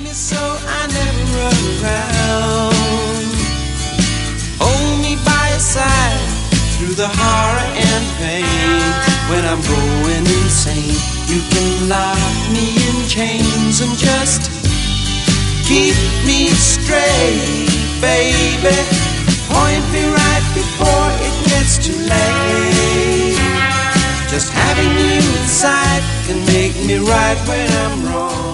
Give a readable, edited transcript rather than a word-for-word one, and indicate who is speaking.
Speaker 1: me so I never run around. Hold me by your side through the horror and pain. When I'm going insane, you can lock me in chains and just keep me straight, baby. Point me right before it gets too late. Just having you inside can make me right when I'm wrong.